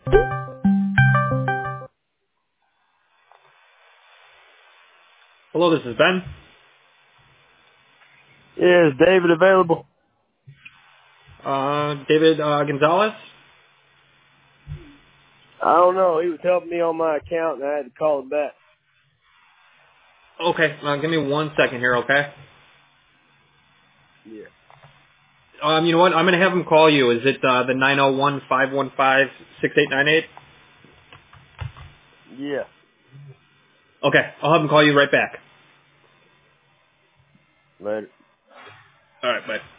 Hello, this is Ben. Yeah, is David available? David Gonzalez. I don't know. He was helping me on my account, and I had to call him back. Okay, give me 1 second here, okay? Yeah. You know what? I'm going to have him call you. Is it the 901-515-6898? Yeah. Okay, I'll have him call you right back. Later. All right, bye.